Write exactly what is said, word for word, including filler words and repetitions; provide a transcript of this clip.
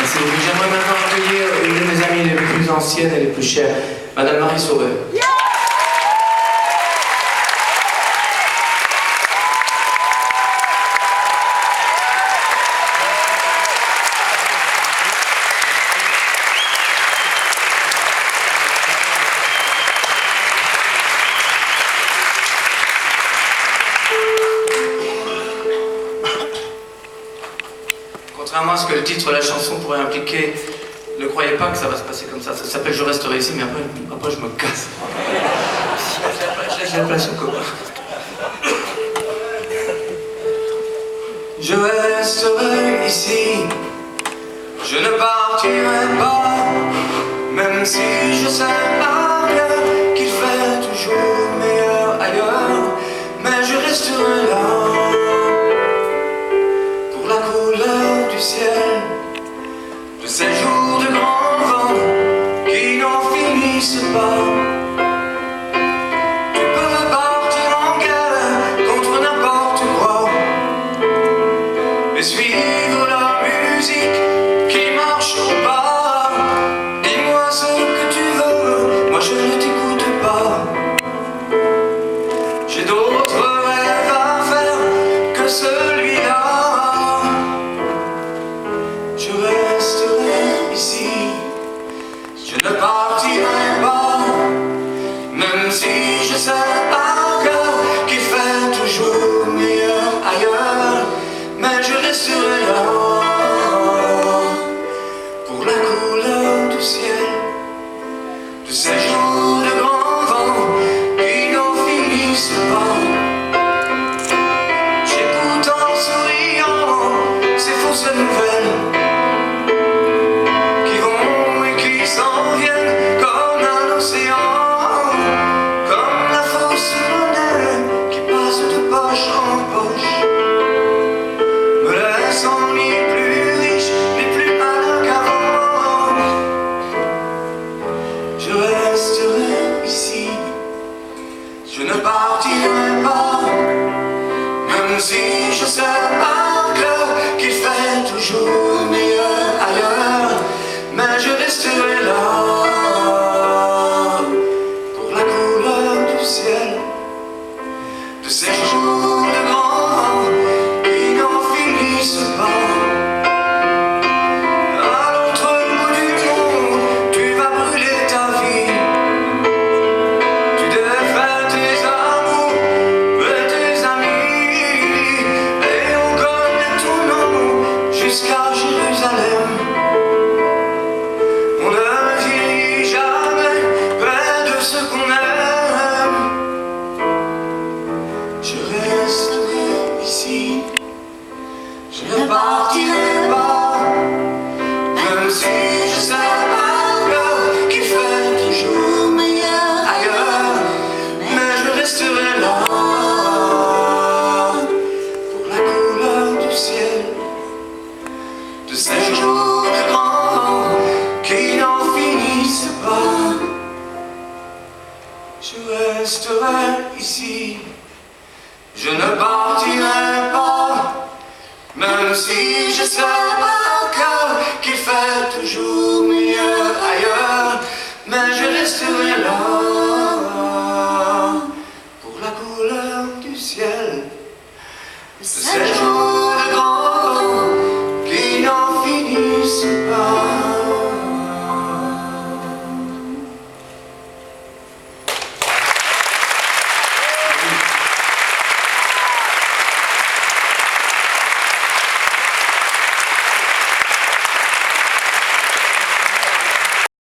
Merci beaucoup. J'aimerais maintenant accueillir une de mes amies les plus anciennes et les plus chères, Madame Marie Sauveur. Yeah. Contrairement à ce que le titre de la chanson pourrait impliquer, ne croyez pas que ça va se passer comme ça. Ça s'appelle Je resterai ici, mais après, après je me casse. Je laisse la place au copain. Je resterai ici, je ne partirai pas, même si je sais par cœur qu'il fait toujours meilleur ailleurs, mais je resterai là. Ciel, de ces jours de grands vents qui n'en finissent pas. Tu peux partir en guerre contre n'importe quoi et suivre la musique qui marche au pas. Dis-moi ce que tu veux, moi je ne t'écoute pas. J'ai d'autres rêves à faire que celui-là. Je resterai ici, je ne partirai pas, même si je sais par cœur qu'il fait toujours meilleur ailleurs, mais je resterai là, pour la couleur du ciel, de ces jours de grands vents qui n'en finissent pas. J'écoute en souriant ces fausses nouvelles si je sais par cœur qu'il fait toujours meilleur ailleurs, mais je resterai là, pour la couleur du ciel, de ces jours de grands vents qui n'en finissent pas. À l'autre bout du monde, tu vas brûler ta vie, tu défais tes amours et tes amis. Jusqu'à Jérusalem, on ne vieillit jamais près de ce qu'on aime. Je resterai ici, je ne partirai pas, même si je sais par cœur qu'il fait toujours meilleur ailleurs, mais je resterai là, pour la couleur du ciel, de ces jours de grands vents qui n'en finissent pas. Je resterai ici, je ne partirai pas, même si je sais par cœur qu'il fait toujours meilleur ailleurs, mais je resterai là, pour la couleur du ciel, de ces jours de grands vents qui n'en finissent pas.